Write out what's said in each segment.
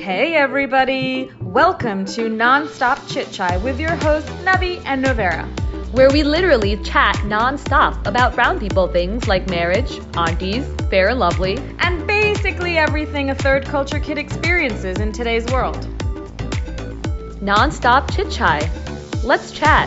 Hey everybody! Welcome to Non-Stop Chit Chat with your hosts Navi and Novera, where we literally chat non-stop about brown people things like marriage, aunties, fair and lovely, and basically everything a third culture kid experiences in today's world. Non-Stop Chit Chat. Let's chat.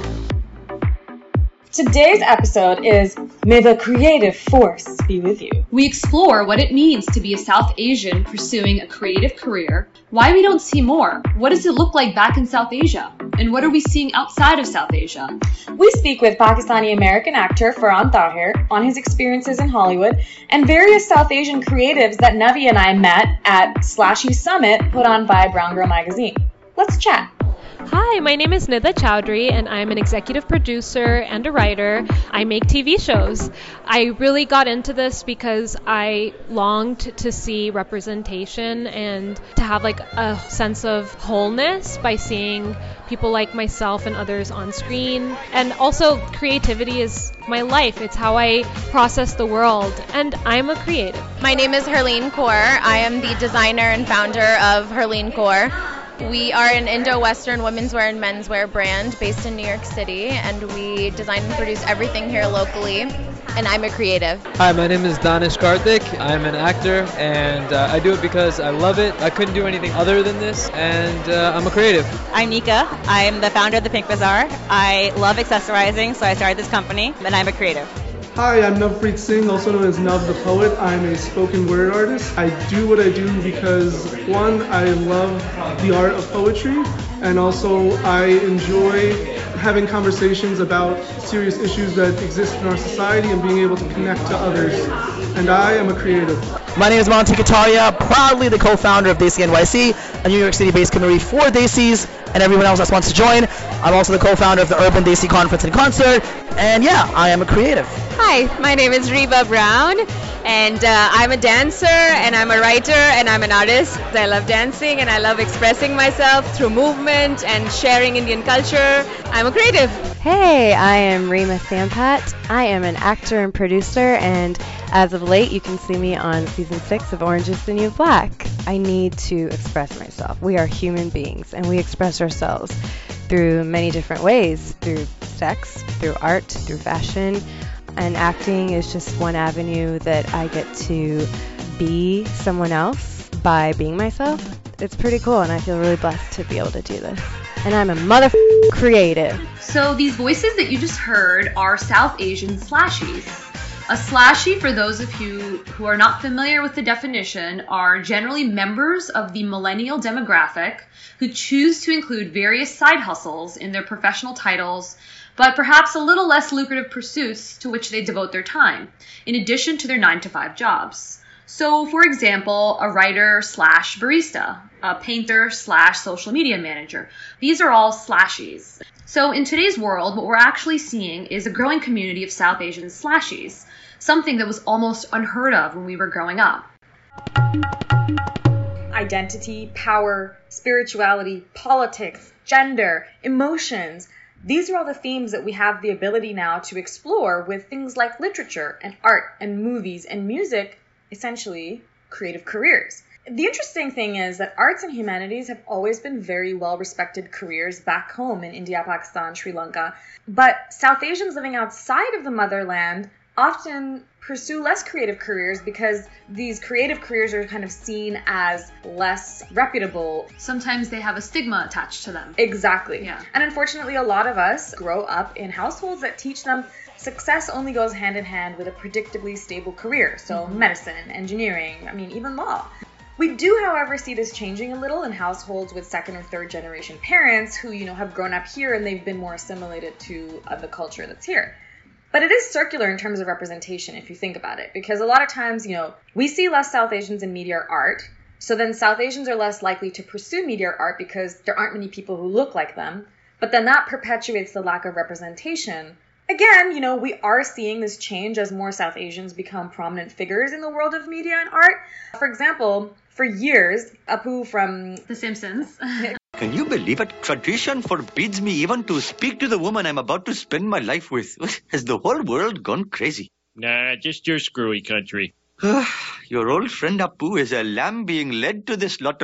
Today's episode is May the Creative Force be with you. We explore what it means to be a South Asian pursuing a creative career, why we don't see more, what does it look like back in South Asia, and what are we seeing outside of South Asia? We speak with Pakistani-American actor Farhan Tahir on his experiences in Hollywood and various South Asian creatives that Navi and I met at Slashy Summit put on by Brown Girl Magazine. Let's chat. Hi, my name is Nidha Chowdhury and I'm an executive producer and a writer. I make TV shows. I really got into this because I longed to see representation and to have like a sense of wholeness by seeing people like myself and others on screen. And also creativity is my life. It's how I process the world, and I'm a creative. My name is Herleen Kaur. I am the designer and founder of Herleen Kaur. We are an Indo-Western women's wear and menswear brand based in New York City, and we design and produce everything here locally, and I'm a creative. Hi, my name is Danish Karthik. I'm an actor, and I do it because I love it. I couldn't do anything other than this, and I'm a creative. I'm Nika. I'm the founder of the Pink Bazaar. I love accessorizing, so I started this company, and I'm a creative. Hi, I'm Navpreet Singh, also known as Nav the Poet. I'm a spoken word artist. I do what I do because, one, I love the art of poetry, and also I enjoy having conversations about serious issues that exist in our society and being able to connect to others. And I am a creative. My name is Monty Kataria, proudly the co-founder of Desi NYC, a New York City-based community for Desis and everyone else that wants to join. I'm also the co-founder of the Urban Desi Conference and Concert, and yeah, I am a creative. Hi, my name is Reba Brown, and I'm a dancer, and I'm a writer, and I'm an artist. I love dancing, and I love expressing myself through movement and sharing Indian culture. I'm a creative. Hey, I am Reema Sampat. I am an actor and producer, and as of late, you can see me on season 6 of Orange is the New Black. I need to express myself. We are human beings, and we express ourselves through many different ways, through sex, through art, through fashion, and acting is just one avenue that I get to be someone else by being myself. It's pretty cool, and I feel really blessed to be able to do this. And I'm a creative. So these voices that you just heard are South Asian slashies. A slashie, for those of you who are not familiar with the definition, are generally members of the millennial demographic who choose to include various side hustles in their professional titles, but perhaps a little less lucrative pursuits to which they devote their time, in addition to their 9-to-5 jobs. So, for example, a writer / barista, a painter / social media manager. These are all slashies. So in today's world, what we're actually seeing is a growing community of South Asian slashies, something that was almost unheard of when we were growing up. Identity, power, spirituality, politics, gender, emotions. These are all the themes that we have the ability now to explore with things like literature and art and movies and music, essentially creative careers. The interesting thing is that arts and humanities have always been very well-respected careers back home in India, Pakistan, Sri Lanka, but South Asians living outside of the motherland often pursue less creative careers because these creative careers are kind of seen as less reputable. Sometimes they have a stigma attached to them. Exactly. Yeah. And unfortunately, a lot of us grow up in households that teach them success only goes hand in hand with a predictably stable career. So medicine, engineering, even law. We do, however, see this changing a little in households with second or third generation parents who, have grown up here and they've been more assimilated to the culture that's here. But it is circular in terms of representation if you think about it, because a lot of times, we see less South Asians in media or art, so then South Asians are less likely to pursue media or art because there aren't many people who look like them, but then that perpetuates the lack of representation. Again, we are seeing this change as more South Asians become prominent figures in the world of media and art. For example, for years, Apu from The Simpsons. Can you believe it? Tradition forbids me even to speak to the woman I'm about to spend my life with. Has the whole world gone crazy? Nah, just your screwy country. Your old friend Apu is a lamb being led to the slaughter.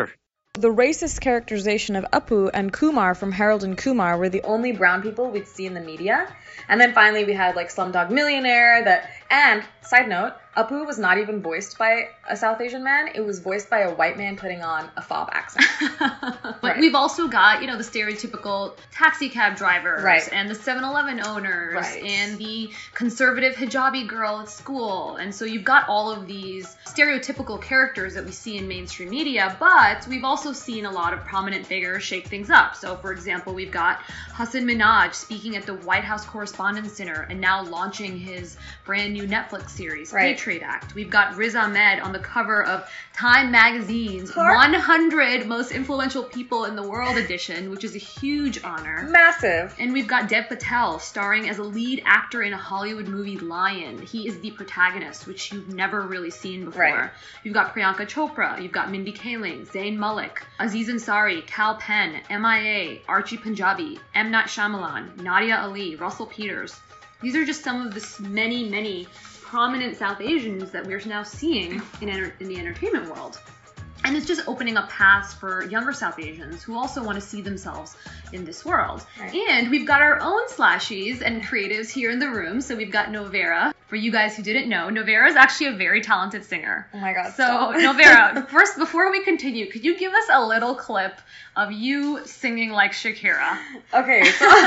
The racist characterization of Apu and Kumar from Harold and Kumar were the only brown people we'd see in the media. And then finally we had like Slumdog Millionaire and side note, Apu was not even voiced by a South Asian man. It was voiced by a white man putting on a fob accent. But we've also got, the stereotypical taxi cab drivers and the 7-Eleven owners and the conservative hijabi girl at school. And so you've got all of these stereotypical characters that we see in mainstream media, but we've also seen a lot of prominent figures shake things up. So for example, we've got Hasan Minhaj speaking at the White House Correspondents' Dinner and now launching his brand new Netflix series, Patriot Act. We've got Riz Ahmed on the cover of Time Magazine's 100 Most Influential People in the World edition, which is a huge honor. Massive. And we've got Dev Patel starring as a lead actor in a Hollywood movie, Lion. He is the protagonist, which you've never really seen before. Right. You've got Priyanka Chopra, you've got Mindy Kaling, Zayn Malik, Aziz Ansari, Kal Penn, MIA, Archie Punjabi, M. Night Shyamalan, Nadia Ali, Russell Peters. These are just some of the many, many prominent South Asians that we're now seeing in the entertainment world. And it's just opening up paths for younger South Asians who also want to see themselves in this world. Right. And we've got our own slashies and creatives here in the room. So we've got Novera. For you guys who didn't know, Novera is actually a very talented singer. Oh my God. So Novera, first, before we continue, could you give us a little clip of you singing like Shakira? Okay.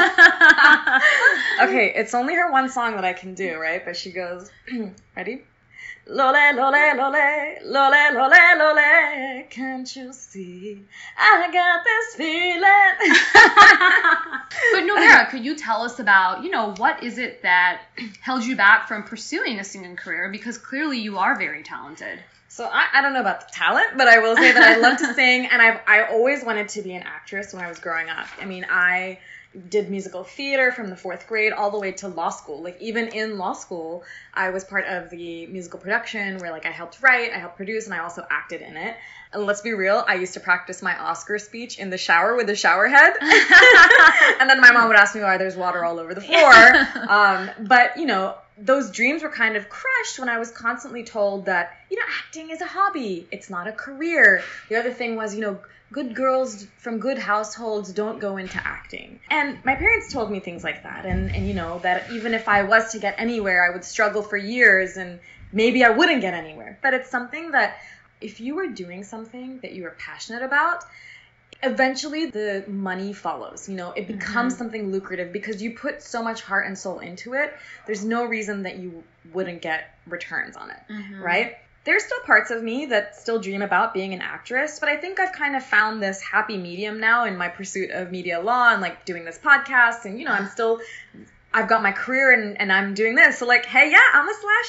Okay, it's only her one song that I can do, right? But she goes, ready? Lole, lole, lole, lole, lole, lole, can't you see? I got this feeling. But Novera, could you tell us about, what is it that held you back from pursuing a singing career? Because clearly you are very talented. So I don't know about the talent, but I will say that I love to sing, and I always wanted to be an actress when I was growing up. I mean, I did musical theater from the 4th grade all the way to law school. Like, even in law school, I was part of the musical production where, I helped write, I helped produce, and I also acted in it. And let's be real, I used to practice my Oscar speech in the shower with a shower head. And then my mom would ask me why there's water all over the floor. But, those dreams were kind of crushed when I was constantly told that, acting is a hobby. It's not a career. The other thing was, good girls from good households don't go into acting. And my parents told me things like that. And that even if I was to get anywhere, I would struggle for years and maybe I wouldn't get anywhere. But it's something that if you were doing something that you were passionate about, eventually the money follows. It becomes something lucrative because you put so much heart and soul into it. There's no reason that you wouldn't get returns on it, right? There's still parts of me that still dream about being an actress, but I think I've kind of found this happy medium now in my pursuit of media law and doing this podcast. And, I've got my career and I'm doing this. So hey, yeah, I'm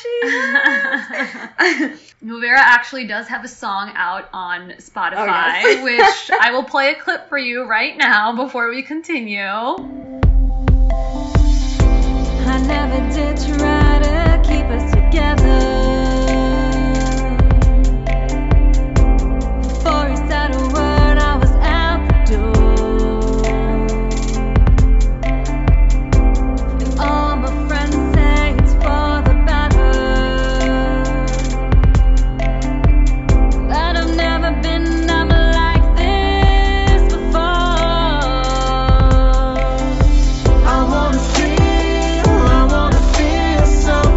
a slashie. Novera actually does have a song out on Spotify, which I will play a clip for you right now before we continue. I never did try to keep us together. Before he said a word, I was out the door. And all my friends say it's for the better. But I've never been up like this before. I wanna feel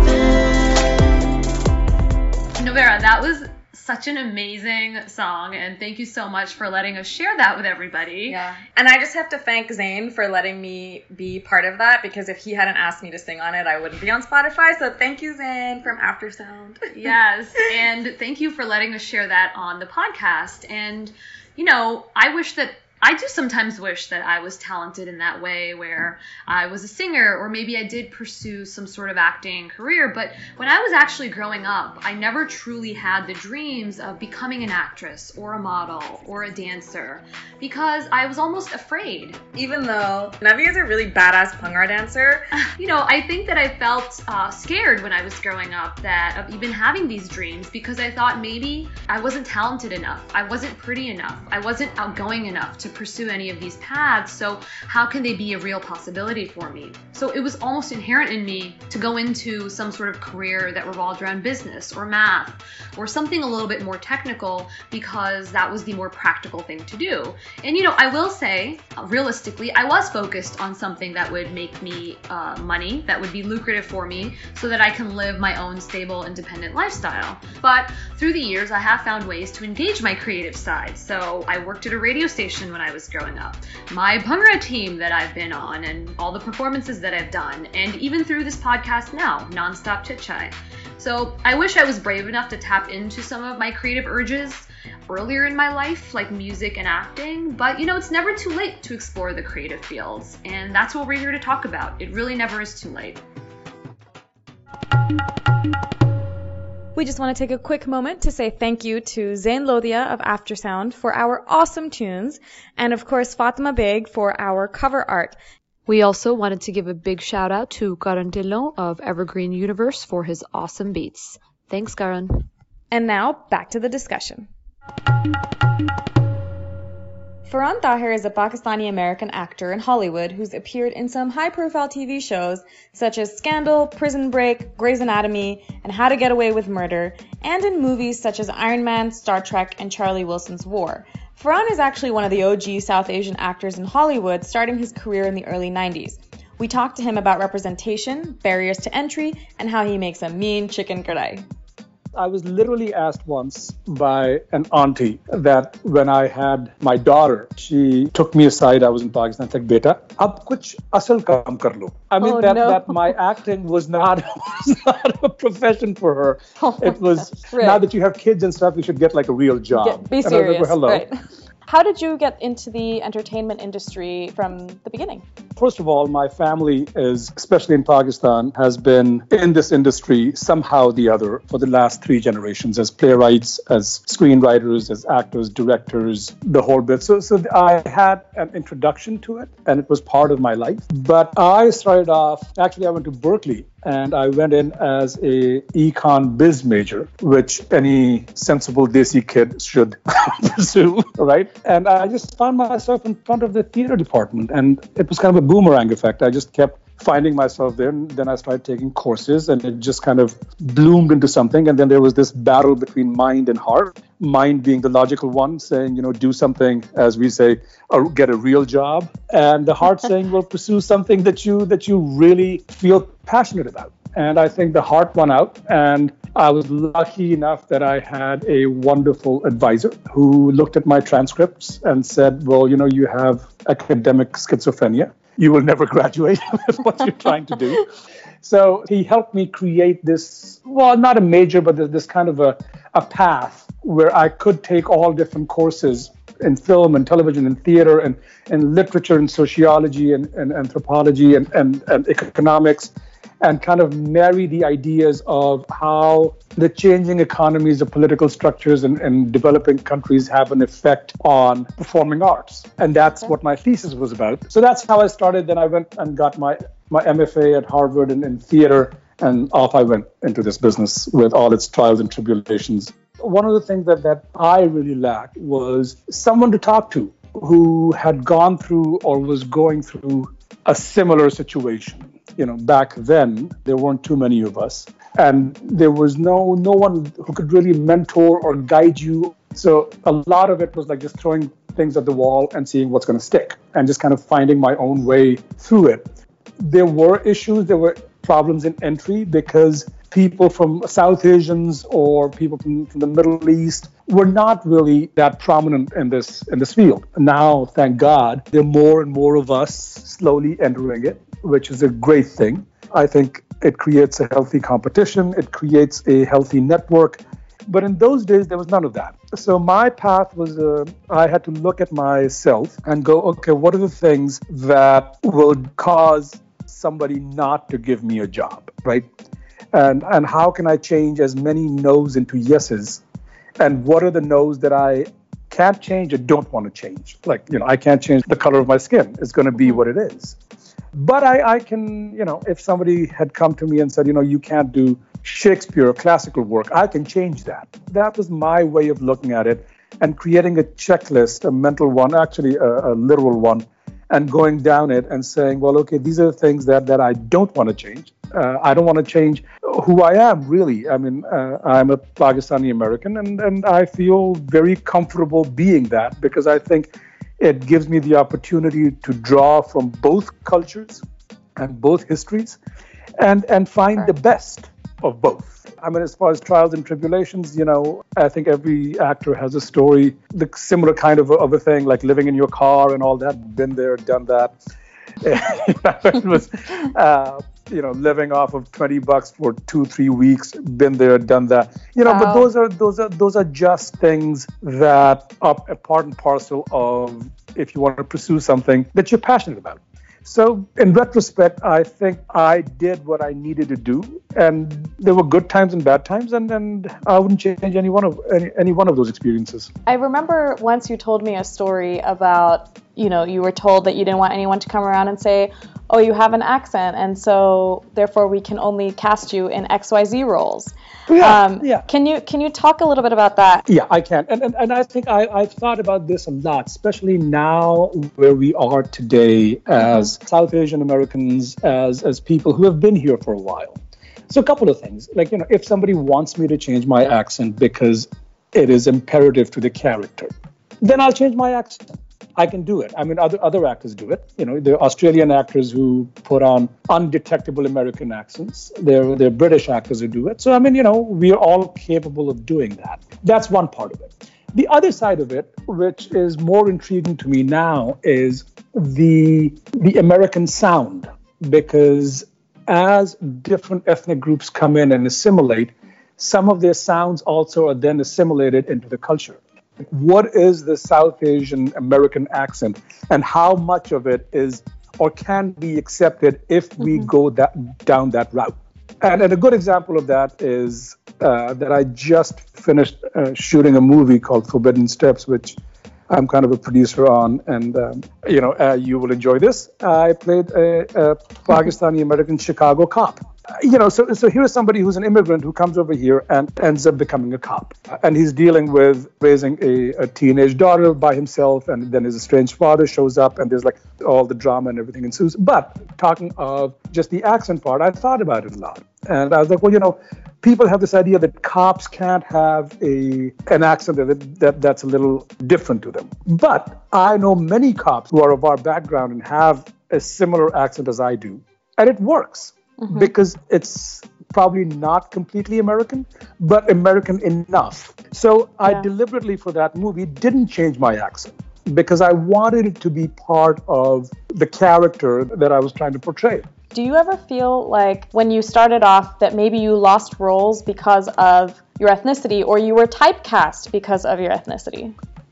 something. Novera, that was such an amazing song, and thank you so much for letting us share that with everybody. Yeah. And I just have to thank Zayn for letting me be part of that, because if he hadn't asked me to sing on it, I wouldn't be on Spotify. So thank you, Zayn, from Aftersound. Yes, and thank you for letting us share that on the podcast. And, I do sometimes wish that I was talented in that way, where I was a singer, or maybe I did pursue some sort of acting career. But when I was actually growing up, I never truly had the dreams of becoming an actress or a model or a dancer, because I was almost afraid. Even though Navi is a really badass Bhangra dancer. I think that I felt scared when I was growing up of even having these dreams, because I thought maybe I wasn't talented enough, I wasn't pretty enough, I wasn't outgoing enough to to pursue any of these paths, so how can they be a real possibility for me? So it was almost inherent in me to go into some sort of career that revolved around business or math or something a little bit more technical, because that was the more practical thing to do. And I will say, realistically, I was focused on something that would make me money, that would be lucrative for me, so that I can live my own stable, independent lifestyle. But through the years, I have found ways to engage my creative side. So I worked at a radio station when I was growing up, my Bhangra team that I've been on, and all the performances that I've done, and even through this podcast now, Nonstop Chit Chat. So I wish I was brave enough to tap into some of my creative urges earlier in my life, like music and acting, but it's never too late to explore the creative fields, and that's what we're here to talk about. It really never is too late. We just want to take a quick moment to say thank you to Zain Lodhia of Aftersound for our awesome tunes, and of course Fatima Beg for our cover art. We also wanted to give a big shout out to Karan Dillon of Evergreen Universe for his awesome beats. Thanks, Karan. And now, back to the discussion. Farhan Tahir is a Pakistani-American actor in Hollywood who's appeared in some high-profile TV shows such as Scandal, Prison Break, Grey's Anatomy, and How to Get Away with Murder, and in movies such as Iron Man, Star Trek, and Charlie Wilson's War. Farhan is actually one of the OG South Asian actors in Hollywood, starting his career in the early 90s. We talked to him about representation, barriers to entry, and how he makes a mean chicken kadai. I was literally asked once by an auntie that when I had my daughter, she took me aside. I was in Pakistan. Said, "Beta, ab kuch asal kaam kar lo." I mean, that my acting was not a profession for her. It was, now that you have kids and stuff, you should get like a real job. Be serious. And I was like, well, hello. Right. How did you get into the entertainment industry from the beginning? First of all, my family is, especially in Pakistan, has been in this industry somehow or the other for the last 3 generations, as playwrights, as screenwriters, as actors, directors, the whole bit. So I had an introduction to it, and it was part of my life. But I started off, actually I went to Berkeley, and I went in as a econ biz major, which any sensible Desi kid should pursue, right? And I just found myself in front of the theater department, and it was kind of a boomerang effect. I just kept finding myself there, and then I started taking courses, and it just kind of bloomed into something. And then there was this battle between mind and heart, mind being the logical one, saying, do something, as we say, or get a real job, and the heart saying, well, pursue something that you really feel passionate about. And I think the heart won out, and I was lucky enough that I had a wonderful advisor who looked at my transcripts and said, well, you have academic schizophrenia. You will never graduate with what you're trying to do. So he helped me create this, well, not a major, but this kind of a path where I could take all different courses in film and television and theater and literature and sociology and anthropology and economics, and kind of marry the ideas of how the changing economies of political structures and developing countries have an effect on performing arts. And that's what my thesis was about. So that's how I started. Then I went and got my MFA at Harvard in theater, and off I went into this business with all its trials and tribulations. One of the things that I really lacked was someone to talk to who had gone through or was going through a similar situation. Back then, there weren't too many of us, and there was no one who could really mentor or guide you. So a lot of it was like just throwing things at the wall and seeing what's going to stick, and just kind of finding my own way through it. There were issues, there were problems in entry, because people from South Asians or people from the Middle East were not really that prominent in this field. Now, thank God, there are more and more of us slowly entering it, which is a great thing. I think it creates a healthy competition. It creates a healthy network. But in those days, there was none of that. So my path was, I had to look at myself and go, okay, what are the things that will cause somebody not to give me a job, right? And how can I change as many no's into yeses? And what are the no's that I can't change or don't want to change? Like, I can't change the color of my skin. It's going to be what it is. But I can, if somebody had come to me and said, you can't do Shakespeare or classical work, I can change that. That was my way of looking at it. and creating a checklist, a mental one, actually a literal one, and going down it and saying, well, okay, these are the things that I don't want to change. I don't want to change who I am, really. I mean, I'm a Pakistani American, and I feel very comfortable being that, because I think it gives me the opportunity to draw from both cultures and both histories and find the best of both. I mean, as far as trials and tribulations, I think every actor has a story, the similar kind of a thing, like living in your car and all that. Been there, done that. It was, living off of $20 for 2-3 weeks. Been there, done that. But those are just things that are a part and parcel of if you want to pursue something that you're passionate about. So in retrospect, I think I did what I needed to do, and there were good times and bad times, and I wouldn't change any one of those experiences. I remember once you told me a story about, you were told that you didn't want anyone to come around and say, oh, you have an accent, and so therefore we can only cast you in XYZ roles. Yeah. Can you talk a little bit about that? Yeah, I can. And I think I've thought about this a lot, especially now where we are today as South Asian Americans, as people who have been here for a while. So a couple of things. Like, if somebody wants me to change my accent because it is imperative to the character, then I'll change my accent. I can do it. I mean, other actors do it. There are Australian actors who put on undetectable American accents. There are British actors who do it. So, I mean, we are all capable of doing that. That's one part of it. The other side of it, which is more intriguing to me now, is the American sound. Because as different ethnic groups come in and assimilate, some of their sounds also are then assimilated into the culture. What is the South Asian American accent, and how much of it is or can be accepted if we go down that route? And a good example of that is that I just finished shooting a movie called Forbidden Steps, which I'm kind of a producer on, and you will enjoy this. I played a Pakistani American Chicago cop. So here's somebody who's an immigrant who comes over here and ends up becoming a cop. And he's dealing with raising a teenage daughter by himself, and then his estranged father shows up, and there's like all the drama and everything ensues. But talking of just the accent part, I thought about it a lot. And I was like, well, people have this idea that cops can't have an accent that's a little different to them. But I know many cops who are of our background and have a similar accent as I do, and it works. Because it's probably not completely American, but American enough. So I deliberately, for that movie, didn't change my accent because I wanted it to be part of the character that I was trying to portray. Do you ever feel like when you started off that maybe you lost roles because of your ethnicity, or you were typecast because of your ethnicity?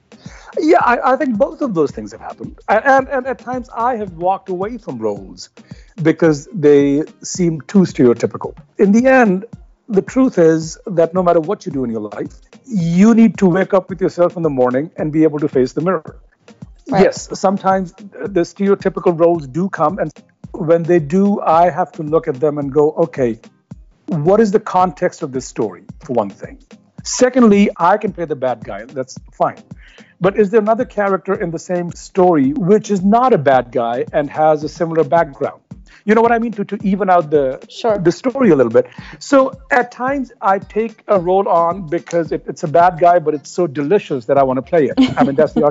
Yeah, I think both of those things have happened. And at times I have walked away from roles because they seem too stereotypical. In the end, the truth is that no matter what you do in your life, you need to wake up with yourself in the morning and be able to face the mirror. Right. Yes, sometimes the stereotypical roles do come, and when they do, I have to look at them and go, okay, what is the context of this story, for one thing? Secondly, I can play the bad guy, that's fine. But is there another character in the same story which is not a bad guy and has a similar background? You know what I mean? To even out the story a little bit. So at times I take a role on because it's a bad guy, but it's so delicious that I want to play it. I mean, that's the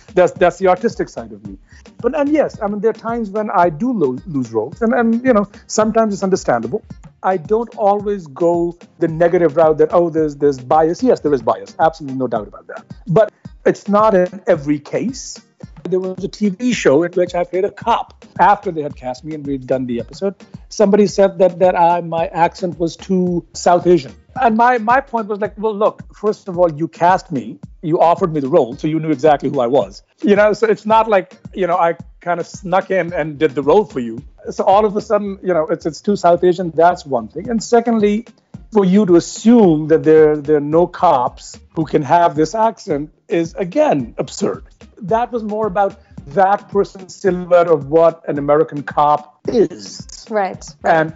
artistic side of me. And yes, I mean, there are times when I do lose roles, and sometimes it's understandable. I don't always go the negative route that, there's bias. Yes, there is bias. Absolutely no doubt about that. But it's not in every case. There was a TV show in which I played a cop. After they had cast me and we'd done the episode, somebody said that my accent was too South Asian. And my point was like, well, look, first of all, you cast me, you offered me the role, so you knew exactly who I was. So it's not like, I kind of snuck in and did the role for you. So all of a sudden, it's too South Asian, that's one thing. And secondly, for you to assume that there are no cops who can have this accent is, again, absurd. That was more about that person's silhouette of what an American cop is. Right. And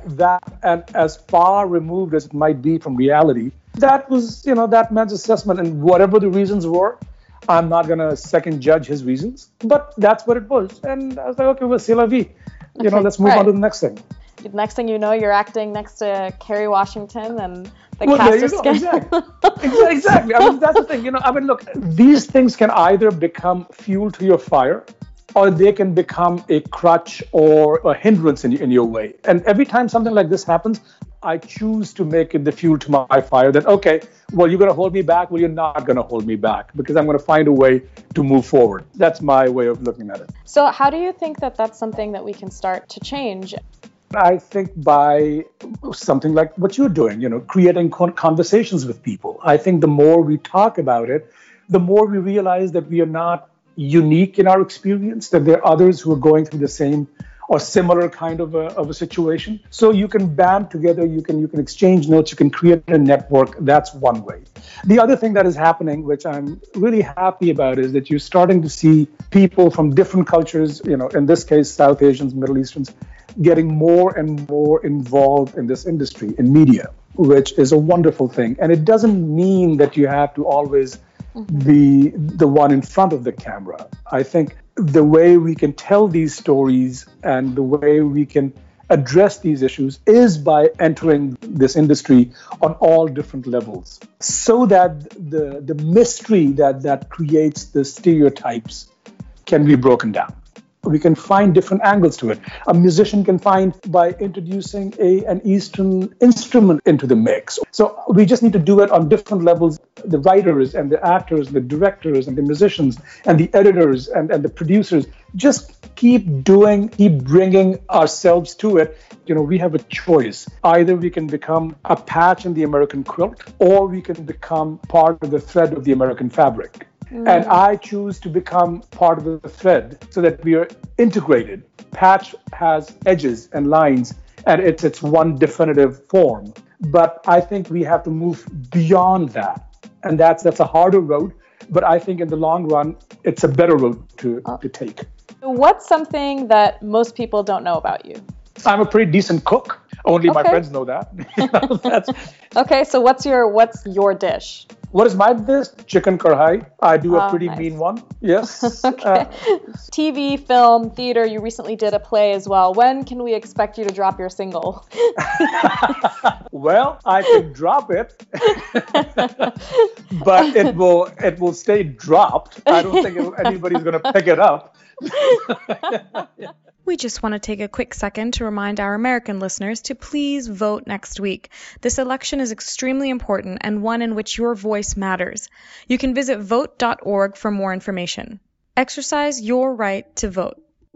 as far removed as it might be from reality, that was, that man's assessment, and whatever the reasons were, I'm not going to second judge his reasons, but that's what it was. And I was like, okay, well, c'est la vie. Let's move on to the next thing. Next thing you know, you're acting next to Kerry Washington and the well, cast there you go. Exactly. I mean, that's the thing. Look, these things can either become fuel to your fire, or they can become a crutch or a hindrance in your way. And every time something like this happens, I choose to make it the fuel to my fire that, okay, well, you're going to hold me back. Well, you're not going to hold me back because I'm going to find a way to move forward. That's my way of looking at it. So how do you think that that's something that we can start to change? I think by something like what you're doing, creating conversations with people. I think the more we talk about it, the more we realize that we are not unique in our experience, that there are others who are going through the same or similar kind of a situation. So you can band together, you can exchange notes, you can create a network. That's one way. The other thing that is happening, which I'm really happy about, is that you're starting to see people from different cultures, in this case, South Asians, Middle Easterns, getting more and more involved in this industry, in media, which is a wonderful thing. And it doesn't mean that you have to always be the one in front of the camera. I think the way we can tell these stories and the way we can address these issues is by entering this industry on all different levels, so that the mystery that creates the stereotypes can be broken down. We can find different angles to it. A musician can find by introducing an Eastern instrument into the mix. So we just need to do it on different levels. The writers and the actors, and the directors and the musicians and the editors and the producers just keep bringing ourselves to it. We have a choice. Either we can become a patch in the American quilt, or we can become part of the thread of the American fabric. And I choose to become part of the thread so that we are integrated. Patch has edges and lines, and it's one definitive form. But I think we have to move beyond that. And that's a harder road. But I think in the long run, it's a better road to take. What's something that most people don't know about you? I'm a pretty decent cook. Only my friends know that. Okay, so what's your dish? What is my dish? Chicken karhai. I do a pretty mean one. Yes. Okay. TV, film, theater. You recently did a play as well. When can we expect you to drop your single? Well, I can drop it, but it will stay dropped. I don't think anybody's going to pick it up. We just want to take a quick second to remind our American listeners to please vote next week. This election is extremely important and one in which your voice matters. You can visit vote.org for more information. Exercise your right to vote.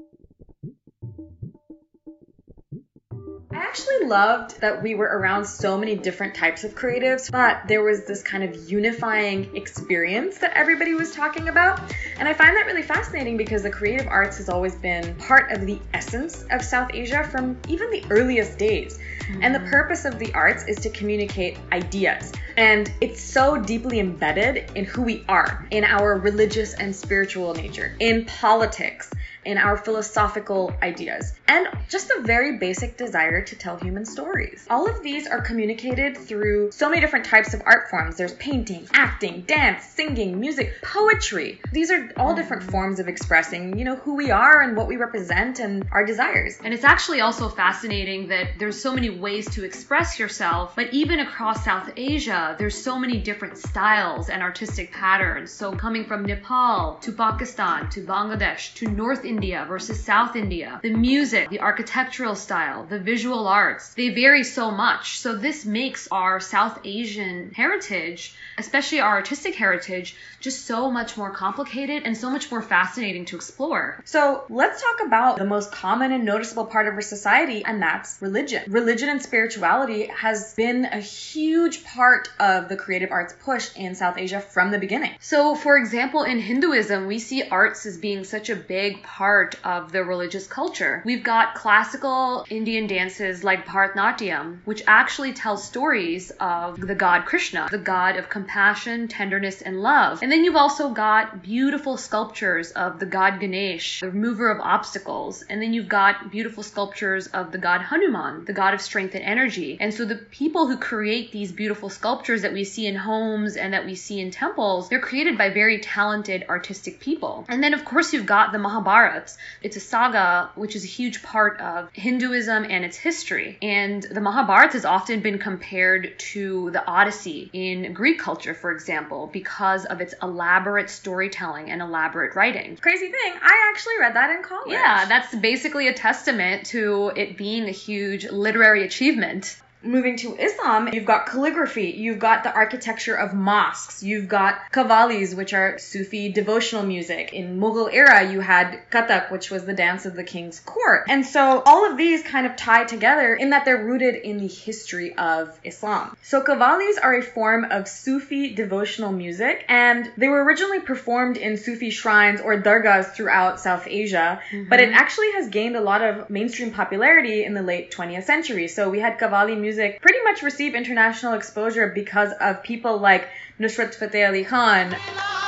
I actually loved that we were around so many different types of creatives, but there was this kind of unifying experience that everybody was talking about. And I find that really fascinating because the creative arts has always been part of the essence of South Asia from even the earliest days. And the purpose of the arts is to communicate ideas. And it's so deeply embedded in who we are, in our religious and spiritual nature, in politics, in our philosophical ideas, and just a very basic desire to tell human stories. All of these are communicated through so many different types of art forms. There's painting, acting, dance, singing, music, poetry. These are all different forms of expressing, who we are and what we represent and our desires. And it's actually also fascinating that there's so many ways to express yourself, but even across South Asia, there's so many different styles and artistic patterns. So coming from Nepal to Pakistan to Bangladesh to North India versus South India, the music, the architectural style, the visual arts, they vary so much. So this makes our South Asian heritage, especially our artistic heritage, just so much more complicated and so much more fascinating to explore. So let's talk about the most common and noticeable part of our society, and that's religion. Religion and spirituality has been a huge part of the creative arts push in South Asia from the beginning. So for example, in Hinduism, we see arts as being such a big part part of the religious culture. We've got classical Indian dances like Bharatanatyam, which actually tell stories of the god Krishna, the god of compassion, tenderness, and love. And then you've also got beautiful sculptures of the god Ganesh, the remover of obstacles. And then you've got beautiful sculptures of the god Hanuman, the god of strength and energy. And so the people who create these beautiful sculptures that we see in homes and that we see in temples, they're created by very talented artistic people. And then of course you've got the Mahabharata. It's a saga which is a huge part of Hinduism and its history. And the Mahabharata has often been compared to the Odyssey in Greek culture, for example, because of its elaborate storytelling and elaborate writing. Crazy thing, I actually read that in college. Yeah, that's basically a testament to it being a huge literary achievement. Moving to Islam, you've got calligraphy, you've got the architecture of mosques, you've got qawwalis, which are Sufi devotional music. In Mughal era, you had Kathak, which was the dance of the king's court. And so all of these kind of tie together in that they're rooted in the history of Islam. So qawwalis are a form of Sufi devotional music, and they were originally performed in Sufi shrines or dargahs throughout South Asia, but it actually has gained a lot of mainstream popularity in the late 20th century. So we had qawwali music pretty much receive international exposure because of people like Nusrat Fateh Ali Khan.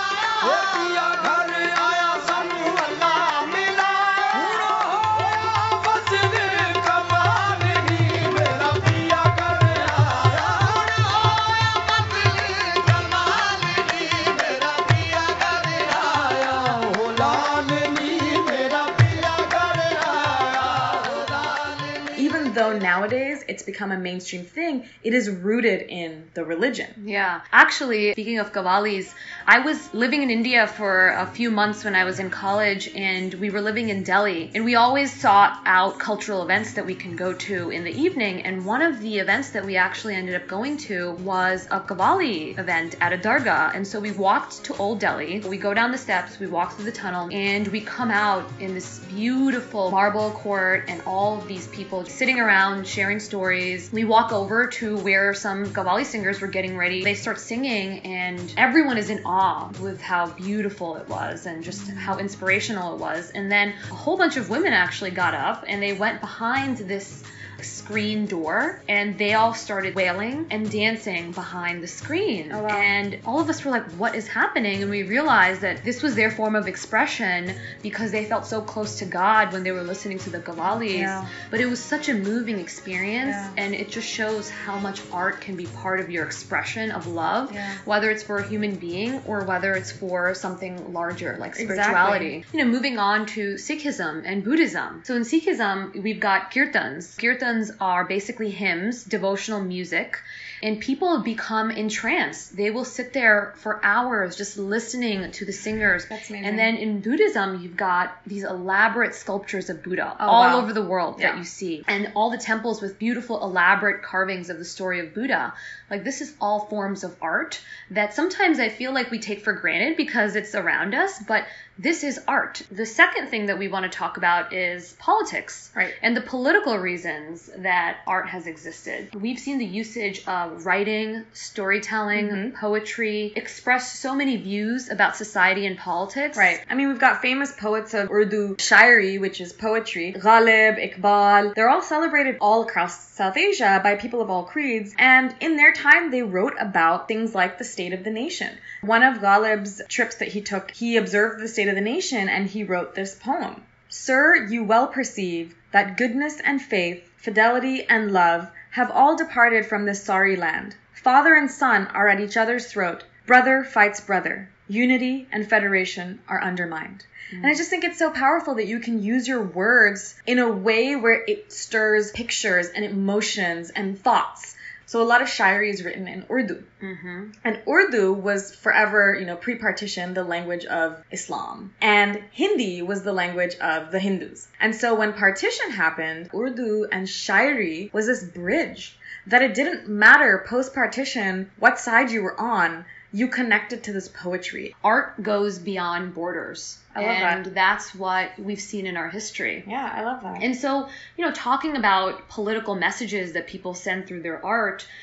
Though nowadays it's become a mainstream thing, it is rooted in the religion. Yeah. Actually, speaking of qawwalis, I was living in India for a few months when I was in college, and we were living in Delhi. And we always sought out cultural events that we can go to in the evening. And one of the events that we actually ended up going to was a qawwali event at a dargah. And so we walked to Old Delhi. We go down the steps, we walk through the tunnel, and we come out in this beautiful marble court and all of these people sitting around sharing stories. We walk over to where some qawwali singers were getting ready. They start singing and everyone is in awe with how beautiful it was and just how inspirational it was. And then a whole bunch of women actually got up and they went behind this screen door and they all started wailing and dancing behind the screen. Oh, wow. And all of us were like, what is happening? And we realized that this was their form of expression because they felt so close to God when they were listening to the qawwalis. Yeah. But it was such a moving experience, and it just shows how much art can be part of your expression of love, whether it's for a human being or whether it's for something larger like spirituality. Exactly. You know, moving on to Sikhism and Buddhism. So in Sikhism, we've got kirtans. Kirtans are basically hymns, devotional music, and people become entranced. They will sit there for hours just listening to the singers. That's amazing. And then in Buddhism, you've got these elaborate sculptures of Buddha all over the world that you see. And all the temples with beautiful, elaborate carvings of the story of Buddha. Like, this is all forms of art that sometimes I feel like we take for granted because it's around us, but this is art. The second thing that we want to talk about is politics, and the political reasons that art has existed. We've seen the usage of writing, storytelling, poetry, express so many views about society and politics. I mean, we've got famous poets of Urdu Shairi, which is poetry, Ghalib, Iqbal. They're all celebrated all across South Asia by people of all creeds, and in their time they wrote about things like the state of the nation. One of Ghalib's trips that he took, he observed the state of the nation and he wrote this poem. Sir, you well perceive that goodness and faith, fidelity and love have all departed from this sorry land. Father and son are at each other's throat. Brother fights brother. Unity and federation are undermined. And I just think it's so powerful that you can use your words in a way where it stirs pictures and emotions and thoughts. So a lot of Shairi is written in Urdu. And Urdu was forever, pre-partition, the language of Islam. And Hindi was the language of the Hindus. And so when partition happened, Urdu and Shairi was this bridge that it didn't matter post-partition what side you were on. You connected to this poetry. Art goes beyond borders. I love that. And that's what we've seen in our history. Yeah, I love that. And so, talking about political messages that people send through their art,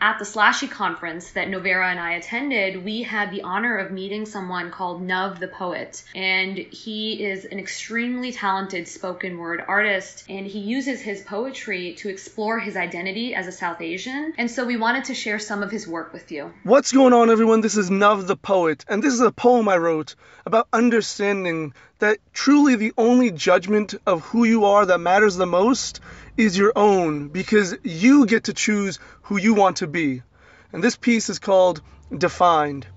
At the Slashy conference that Novera and I attended, we had the honor of meeting someone called Nuv the Poet. And he is an extremely talented spoken word artist, and he uses his poetry to explore his identity as a South Asian. And so we wanted to share some of his work with you. What's going on, everyone? This is Nuv the Poet, and this is a poem I wrote about understanding that truly the only judgment of who you are that matters the most is your own, because you get to choose who you want to be. And this piece is called Defined.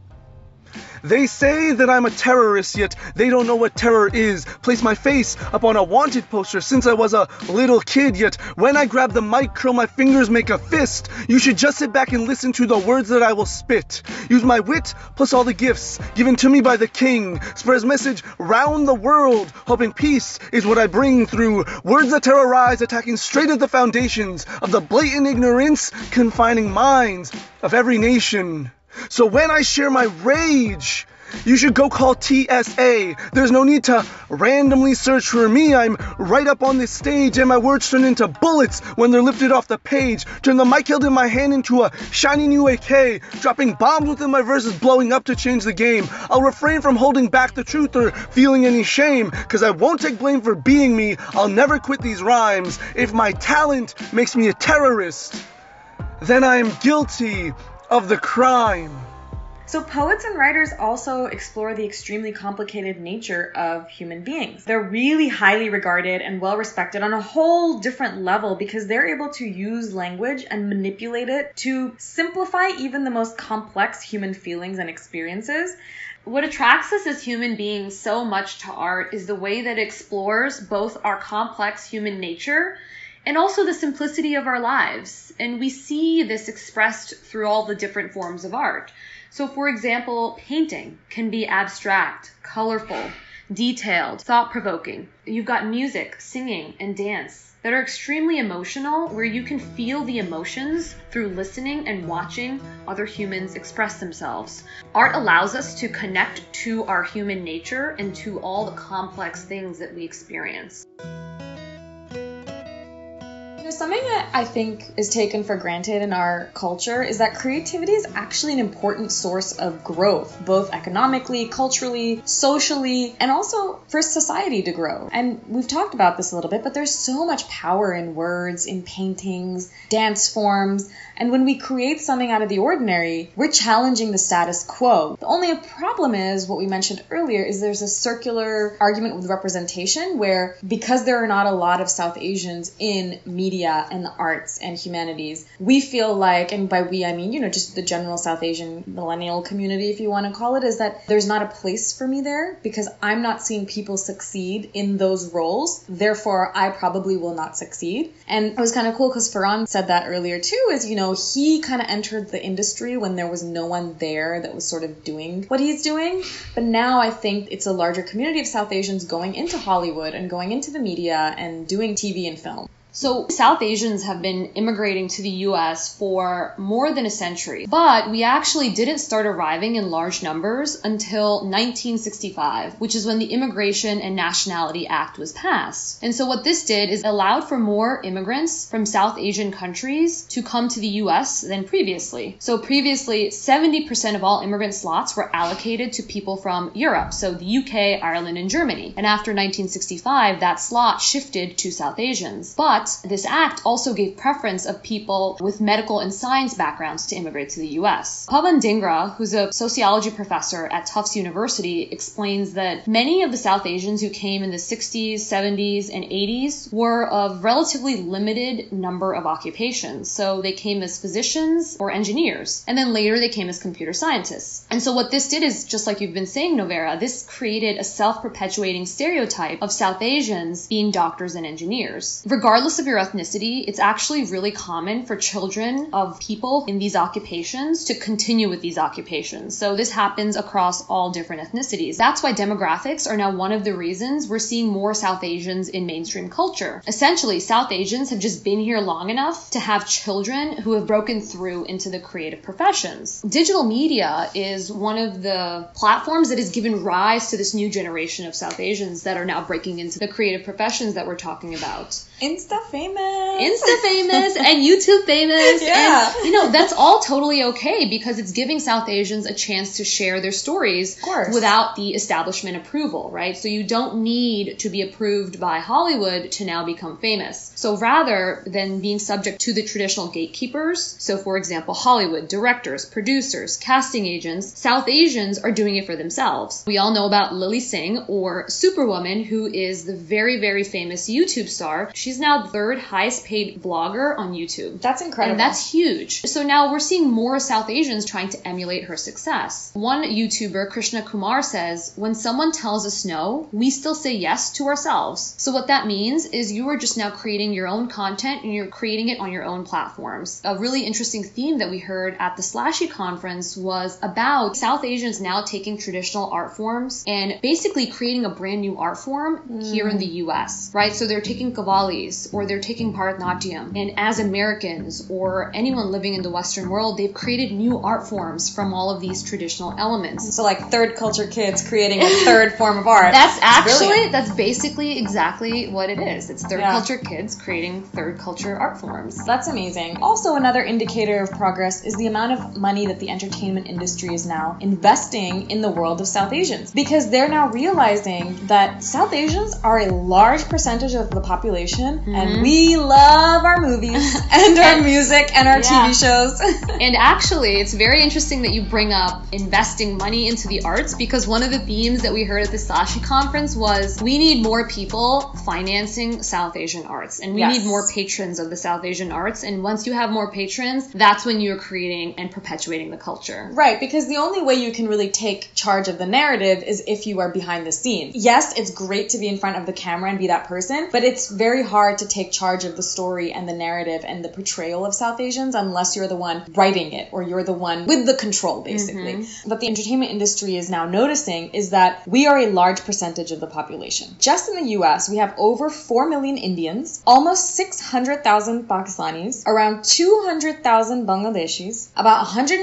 They say that I'm a terrorist, yet they don't know what terror is. Place my face up on a wanted poster since I was a little kid, yet when I grab the mic, curl my fingers, make a fist. You should just sit back and listen to the words that I will spit. Use my wit plus all the gifts given to me by the king. Spread his message round the world, hoping peace is what I bring through words that terrorize, attacking straight at the foundations of the blatant ignorance confining minds of every nation. So when I share my rage, you should go call TSA. There's no need to randomly search for me. I'm right up on this stage, and my words turn into bullets when they're lifted off the page. Turn the mic held in my hand into a shiny new AK, dropping bombs within my verses, blowing up to change the game. I'll refrain from holding back the truth or feeling any shame, cause I won't take blame for being me. I'll never quit these rhymes. If my talent makes me a terrorist, then I am guilty of the crime. So poets and writers also explore the extremely complicated nature of human beings. They're really highly regarded and well respected on a whole different level because they're able to use language and manipulate it to simplify even the most complex human feelings and experiences. What attracts us as human beings so much to art is the way that it explores both our complex human nature and also the simplicity of our lives. And we see this expressed through all the different forms of art. So for example, painting can be abstract, colorful, detailed, thought-provoking. You've got music, singing, and dance that are extremely emotional, where you can feel the emotions through listening and watching other humans express themselves. Art allows us to connect to our human nature and to all the complex things that we experience. Something that I think is taken for granted in our culture is that creativity is actually an important source of growth, both economically, culturally, socially, and also for society to grow. And we've talked about this a little bit, but there's so much power in words, in paintings, dance forms, and when we create something out of the ordinary, we're challenging the status quo. The only problem is, what we mentioned earlier, is there's a circular argument with representation where, because there are not a lot of South Asians in media and the arts and humanities, we feel like, and by we I mean, just the general South Asian millennial community, if you want to call it, is that there's not a place for me there because I'm not seeing people succeed in those roles. Therefore, I probably will not succeed. And it was kind of cool because Farhan said that earlier too, is, he kind of entered the industry when there was no one there that was sort of doing what he's doing. But now I think it's a larger community of South Asians going into Hollywood and going into the media and doing TV and film. So South Asians have been immigrating to the U.S. for more than a century, but we actually didn't start arriving in large numbers until 1965, which is when the Immigration and Nationality Act was passed. And so what this did is allowed for more immigrants from South Asian countries to come to the U.S. than previously. So previously, 70% of all immigrant slots were allocated to people from Europe, so the UK, Ireland, and Germany. And after 1965, that slot shifted to South Asians. But this act also gave preference of people with medical and science backgrounds to immigrate to the U.S. Pavan Dhingra, who's a sociology professor at Tufts University, explains that many of the South Asians who came in the 60s, 70s, and 80s were of relatively limited number of occupations. So they came as physicians or engineers, and then later they came as computer scientists. And so what this did is, just like you've been saying, Novera, this created a self-perpetuating stereotype of South Asians being doctors and engineers. Regardless of your ethnicity, it's actually really common for children of people in these occupations to continue with these occupations. So this happens across all different ethnicities. That's why demographics are now one of the reasons we're seeing more South Asians in mainstream culture. Essentially, South Asians have just been here long enough to have children who have broken through into the creative professions. Digital media is one of the platforms that has given rise to this new generation of South Asians that are now breaking into the creative professions that we're talking about. Instead Insta famous and YouTube famous. Yeah. And, that's all totally okay because it's giving South Asians a chance to share their stories without the establishment approval, right? So you don't need to be approved by Hollywood to now become famous. So rather than being subject to the traditional gatekeepers, so for example, Hollywood, directors, producers, casting agents, South Asians are doing it for themselves. We all know about Lily Singh, or Superwoman, who is the very, very famous YouTube star. She's now the third highest paid blogger on YouTube. That's incredible. And that's huge. So now we're seeing more South Asians trying to emulate her success. One YouTuber, Krishna Kumar, says, when someone tells us no, we still say yes to ourselves. So what that means is you are just now creating your own content and you're creating it on your own platforms. A really interesting theme that we heard at the Slashy conference was about South Asians now taking traditional art forms and basically creating a brand new art form here in the US, right? So they're taking Qawwalis or they're taking Bharatnatyam, and as Americans or anyone living in the Western world, they've created new art forms from all of these traditional elements. So like third culture kids creating a third form of art. That's basically exactly what it is. It's third culture kids creating third culture art forms. That's amazing. Also, another indicator of progress is the amount of money that the entertainment industry is now investing in the world of South Asians, because they're now realizing that South Asians are a large percentage of the population, and we love our movies and our music and our TV shows. And actually, it's very interesting that you bring up investing money into the arts, because one of the themes that we heard at the Slashy conference was we need more people financing South Asian arts, and we need more patrons of the South Asian arts. And once you have more patrons, that's when you're creating and perpetuating the culture. Right, because the only way you can really take charge of the narrative is if you are behind the scenes. Yes, it's great to be in front of the camera and be that person, but it's very hard to take charge of the story and the narrative and the portrayal of South Asians unless you're the one writing it or you're the one with the control, basically. What the entertainment industry is now noticing is that we are a large percentage of the population. Just in the US, we have over 4 million Indians, almost 600,000 Pakistanis, around 200,000 Bangladeshis, about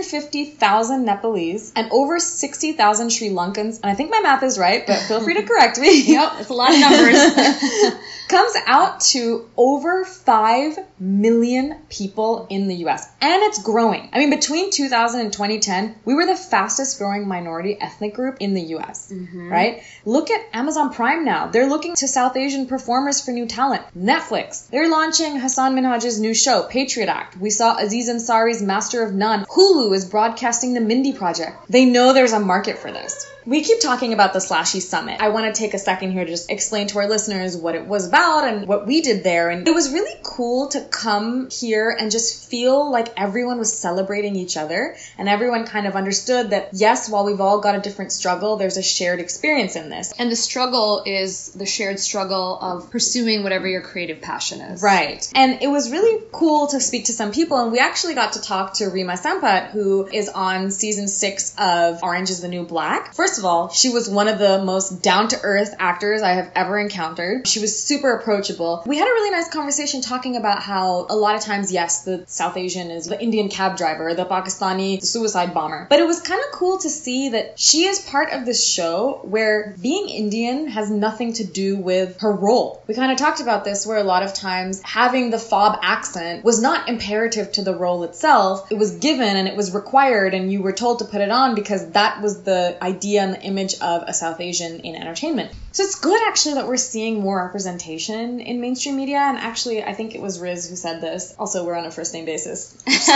150,000 Nepalese, and over 60,000 Sri Lankans. And I think my math is right, but feel free to correct me. Yep, it's a lot of numbers. Comes out to over 5 million people in the US. And it's growing. I mean, between 2000 and 2010, we were the fastest growing minority ethnic group in the US, right? Look at Amazon Prime now. They're looking to South Asian performers for new talent. Netflix, they're launching Hassan Minhaj's new show, Patriot Act. We saw Aziz Ansari's Master of None. Hulu is broadcasting the Mindy Project. They know there's a market for this. We keep talking about the Slashy Summit. I want to take a second here to just explain to our listeners what it was about and what we did there. And it was really cool to come here and just feel like everyone was celebrating each other and everyone kind of understood that, yes, while we've all got a different struggle, there's a shared experience in this. And the struggle is the shared struggle of pursuing whatever your creative passion is. Right. And it was really cool to speak to some people. And we actually got to talk to Rima Sampat, who is on season 6 of Orange is the New Black. First of all, she was one of the most down-to-earth actors I have ever encountered. She was super approachable. We had a really nice conversation talking about how a lot of times, yes, the South Asian is the Indian cab driver, the Pakistani, the suicide bomber. But it was kind of cool to see that she is part of this show where being Indian has nothing to do with her role. We kind of talked about this where a lot of times having the fob accent was not imperative to the role itself. It was given and it was required and you were told to put it on because that was the idea and the image of a South Asian in entertainment. So it's good actually that we're seeing more representation in mainstream media, and actually I think it was Riz who said this. Also, we're on a first name basis.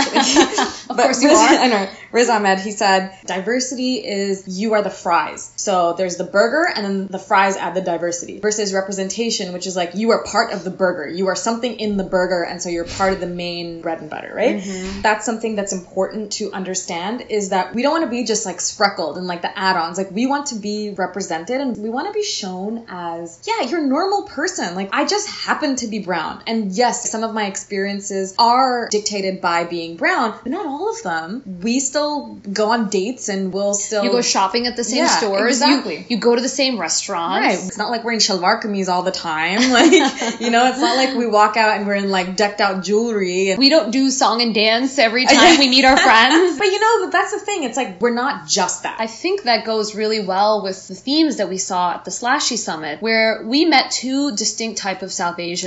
Of course you are. I know. Riz Ahmed, he said, diversity is you are the fries. So there's the burger and then the fries add the diversity. Versus representation, which is like you are part of the burger. You are something in the burger and so you're part of the main bread and butter, right? That's something that's important to understand, is that we don't want to be just like spreckled and like the add-ons. Like we want to be represented and we want to be shown as, yeah, you're a normal person. Like I just happen to be brown. And yes, some of my experiences are dictated by being brown, but not all of them. We still go on dates and we'll still... You go shopping at the same stores. Exactly. You go to the same restaurants. Right. It's not like we're in shalwar kameez all the time. Like, you know, it's not like we walk out and we're in like decked out jewelry. We don't do song and dance every time we meet our friends. But you know, that's the thing. It's like we're not just that. I think that goes really well with the themes that we saw at the Slashy Summit, where we met two distinct types of South Asians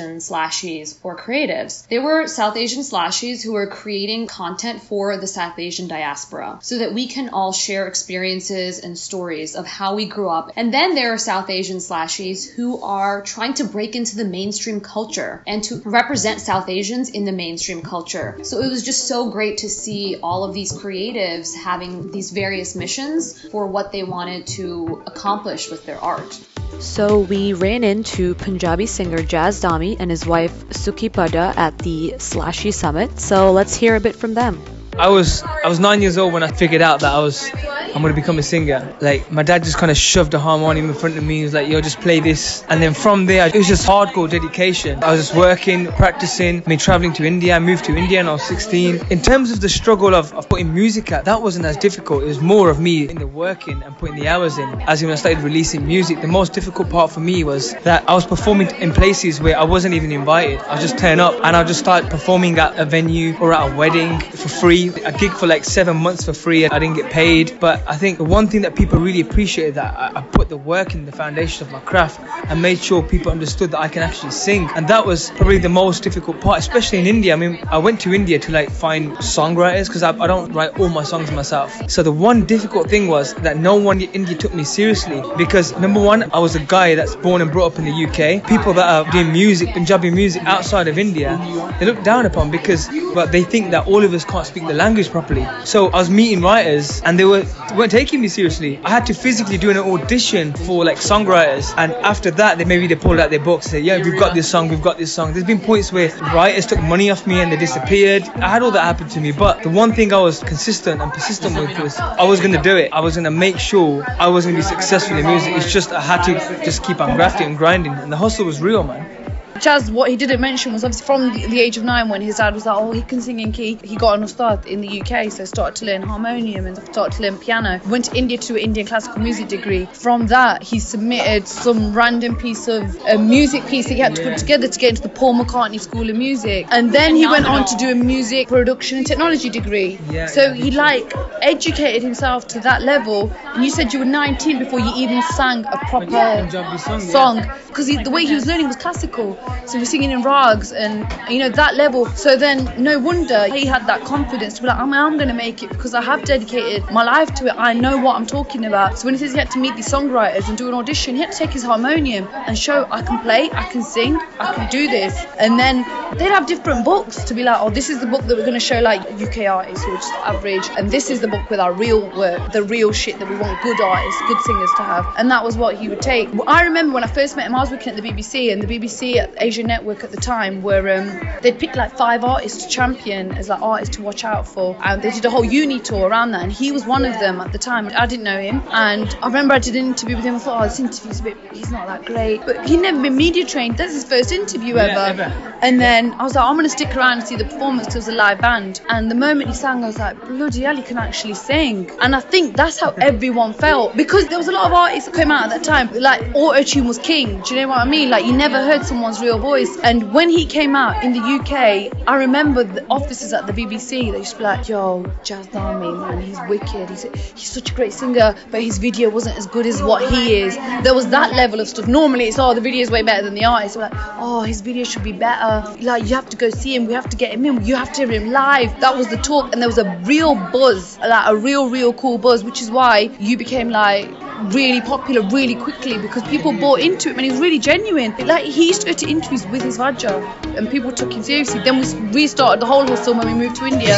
Asian slashies or creatives. They were South Asian slashies who were creating content for the South Asian diaspora so that we can all share experiences and stories of how we grew up. And then there are South Asian slashies who are trying to break into the mainstream culture and to represent South Asians in the mainstream culture. So it was just so great to see all of these creatives having these various missions for what they wanted to accomplish with their art. So we ran into Punjabi singer Jazz Dami and his wife Suki Pada at the Slashy Summit. So let's hear a bit from them. I was 9 years old when I figured out that I'm going to become a singer. Like, my dad just kind of shoved a harmonium in front of me. He was like, yo, just play this. And then from there, it was just hardcore dedication. I was just working, practicing, traveling to India. I moved to India when I was 16. In terms of the struggle of putting music out, that wasn't as difficult. It was more of me in the working and putting the hours in. As when I started releasing music, the most difficult part for me was that I was performing in places where I wasn't even invited. I just turn up and I'll just start performing at a venue or at a wedding for free. I gigged for like 7 months for free. I didn't get paid, but I think the one thing that people really appreciated that I put the work in the foundation of my craft and made sure people understood that I can actually sing. And that was probably the most difficult part, especially in India. I went to India to like find songwriters because I don't write all my songs myself. So the one difficult thing was that no one in India took me seriously because number one, I was a guy that's born and brought up in the UK. People that are doing music, Punjabi music outside of India, they look down upon because they think that all of us can't speak the language properly. So I was meeting writers and they weren't taking me seriously. I had to physically do an audition for like songwriters, and after that they pulled out their books and said, yeah, we've got this song. There's been points where writers took money off me and they disappeared. I had all that happen to me, but the one thing I was consistent and persistent with was I was going to do it. I was going to make sure I was going to be successful in music. It's just I had to just keep on grafting and grinding, and the hustle was real, man. Jazz, what he didn't mention was obviously from the age of 9 when his dad was like, oh, he can sing in key. He got an ustad in the UK, so started to learn harmonium and started to learn piano. Went to India to do an Indian classical music degree. From that, he submitted some random piece of a music piece that he had to put together to get into the Paul McCartney School of Music. And then he went on to do a music production and technology degree. So he like educated himself to that level. And you said you were 19 before you even sang a proper song. Because the way he was learning was classical. So we're singing in rags and, that level. So then no wonder he had that confidence to be like, I'm going to make it because I have dedicated my life to it. I know what I'm talking about. So when he says he had to meet these songwriters and do an audition, he had to take his harmonium and show I can play, I can sing, I can do this. And then they'd have different books to be like, oh, this is the book that we're going to show like UK artists who are just average. And this is the book with our real work, the real shit that we want good artists, good singers to have. And that was what he would take. I remember when I first met him, I was working at the BBC, and the BBC at Asian Network at the time where they'd picked like 5 artists to champion as like artists to watch out for, and they did a whole uni tour around that, and he was one of them at the time. I didn't know him, and I remember I did an interview with him. I thought, oh, this interview's he's not that great, but he'd never been media trained. That's his first interview ever. And then I was like, I'm going to stick around and see the performance because it was a live band. And the moment he sang, I was like, bloody hell, he can actually sing. And I think that's how everyone felt, because there was a lot of artists that came out at that time, like auto-tune was king. Do you know what I mean? Like, you never heard someone's real voice. And when he came out in the UK, I remember the officers at the BBC, they used to be like, yo, Jazz Dami, man, he's wicked. He's such a great singer, but his video wasn't as good as what he is. There was that level of stuff. Normally it's, the video's way better than the artist. We're like, oh, his video should be better. Like, you have to go see him. We have to get him in. You have to hear him live. That was the talk. And there was a real buzz, like a real cool buzz, which is why you became like really popular really quickly, because people bought into him and he was really genuine. Like, he used to go to interviews with his Vajra and people took him seriously. Then we restarted the whole hustle when we moved to India.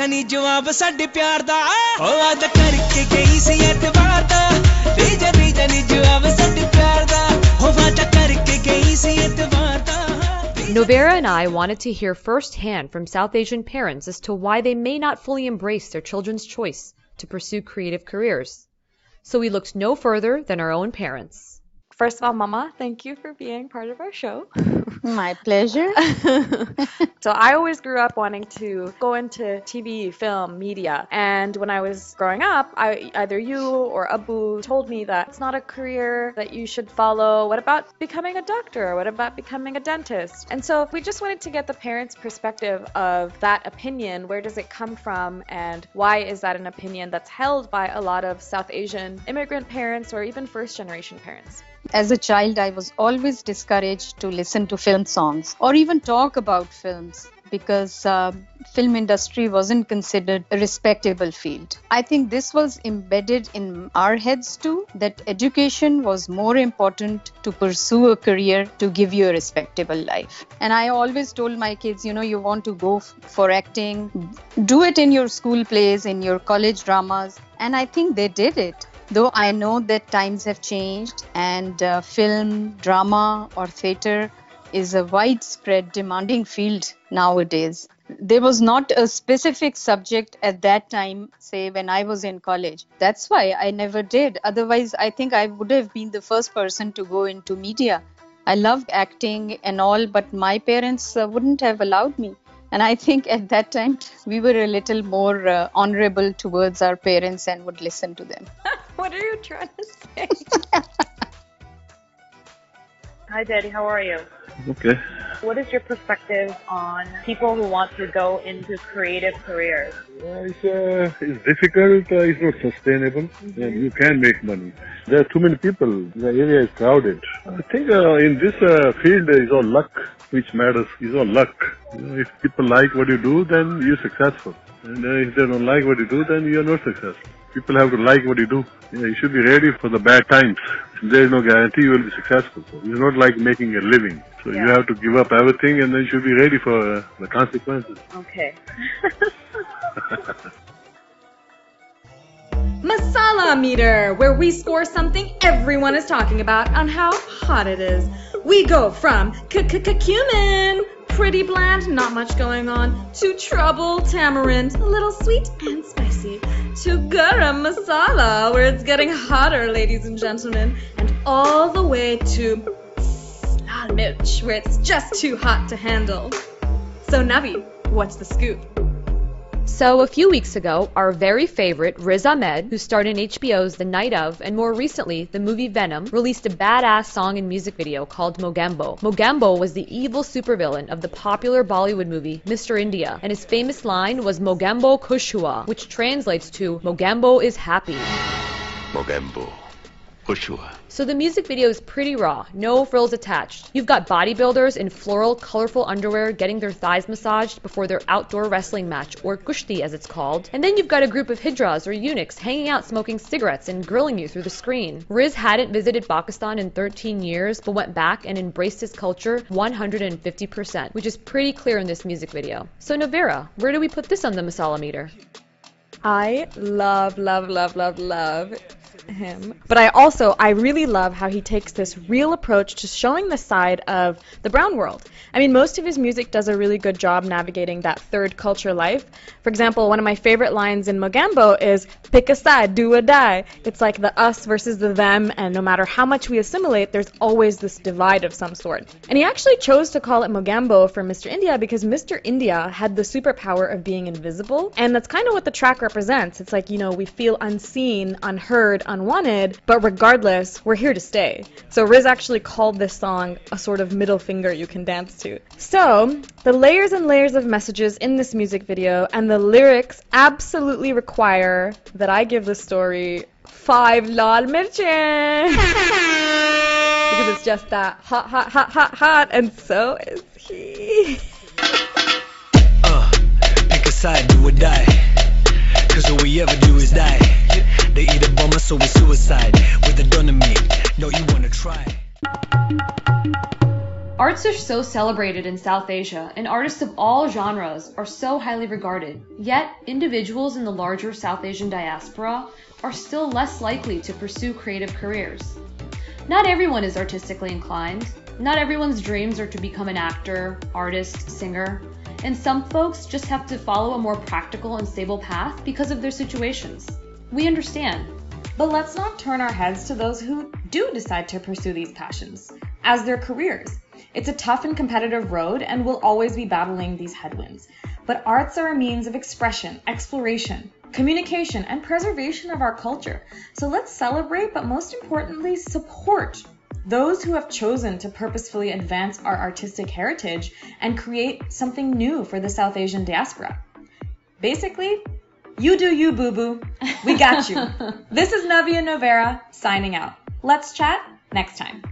Novera and I wanted to hear firsthand from South Asian parents as to why they may not fully embrace their children's choice to pursue creative careers. So we looked no further than our own parents. First of all, Mama, thank you for being part of our show. My pleasure. So I always grew up wanting to go into TV, film, media. And when I was growing up, either you or Abu told me that it's not a career that you should follow. What about becoming a doctor? What about becoming a dentist? And so we just wanted to get the parents' perspective of that opinion. Where does it come from? And why is that an opinion that's held by a lot of South Asian immigrant parents or even first-generation parents? As a child, I was always discouraged to listen to film songs or even talk about films because film industry wasn't considered a respectable field. I think this was embedded in our heads too, that education was more important to pursue a career to give you a respectable life. And I always told my kids, you want to go for acting, do it in your school plays, in your college dramas. And I think they did it. Though I know that times have changed and film, drama or theatre is a widespread demanding field nowadays. There was not a specific subject at that time, say when I was in college. That's why I never did. Otherwise, I think I would have been the first person to go into media. I loved acting and all, but my parents wouldn't have allowed me. And I think at that time, we were a little more honorable towards our parents and would listen to them. What are you trying to say? Hi, Daddy. How are you? Okay. What is your perspective on people who want to go into creative careers? It's difficult. It's not sustainable. And you can make money. There are too many people. The area is crowded. I think in this field, it's all luck which matters. It's all luck. If people like what you do, then you're successful. And if they don't like what you do, then you're not successful. People have to like what you do. You should be ready for the bad times. There is no guarantee you will be successful. So it's not like making a living. So you have to give up everything and then you should be ready for the consequences. Okay. Masala Meter, where we score something everyone is talking about on how hot it is. We go from cumin, pretty bland, not much going on, to trouble tamarind, a little sweet and spicy, to garam masala, where it's getting hotter, ladies and gentlemen, and all the way to lal mirch, where it's just too hot to handle. So Navi, what's the scoop? So a few weeks ago, our very favorite Riz Ahmed, who starred in HBO's The Night Of, and more recently, the movie Venom, released a badass song and music video called Mogambo. Mogambo was the evil supervillain of the popular Bollywood movie Mr. India, and his famous line was Mogambo Khush Hua, which translates to Mogambo is happy. Mogambo Khush Hua. So the music video is pretty raw, no frills attached. You've got bodybuilders in floral, colorful underwear getting their thighs massaged before their outdoor wrestling match, or kushti as it's called. And then you've got a group of hijras or eunuchs hanging out smoking cigarettes and grilling you through the screen. Riz hadn't visited Pakistan in 13 years, but went back and embraced his culture 150%, which is pretty clear in this music video. So Novera, where do we put this on the masala meter? I love him. But I really love how he takes this real approach to showing the side of the brown world. I mean, most of his music does a really good job navigating that third culture life. For example, one of my favorite lines in Mogambo is, pick a side, do or die. It's like the us versus the them, and no matter how much we assimilate, there's always this divide of some sort. And he actually chose to call it Mogambo for Mr. India because Mr. India had the superpower of being invisible, and that's kind of what the track represents. It's like, we feel unseen, unheard, unwanted, but regardless, we're here to stay. So Riz actually called this song a sort of middle finger you can dance to. So, the layers and layers of messages in this music video and the lyrics absolutely require that I give the story 5 lal mirchen. Because it's just that hot, and so is he. Pick a side, do or die. Cause all we ever do is die. They either bomb us or we suicide. With a dynamite, no, you wanna try. Arts are so celebrated in South Asia, and artists of all genres are so highly regarded. Yet, individuals in the larger South Asian diaspora are still less likely to pursue creative careers. Not everyone is artistically inclined. Not everyone's dreams are to become an actor, artist, singer. And some folks just have to follow a more practical and stable path because of their situations. We understand. But let's not turn our heads to those who do decide to pursue these passions as their careers. It's a tough and competitive road, and we'll always be battling these headwinds. But arts are a means of expression, exploration, communication, and preservation of our culture. So let's celebrate, but most importantly, support those who have chosen to purposefully advance our artistic heritage and create something new for the South Asian diaspora. Basically, you do you, boo-boo. We got you. This is Navia Novera signing out. Let's chat next time.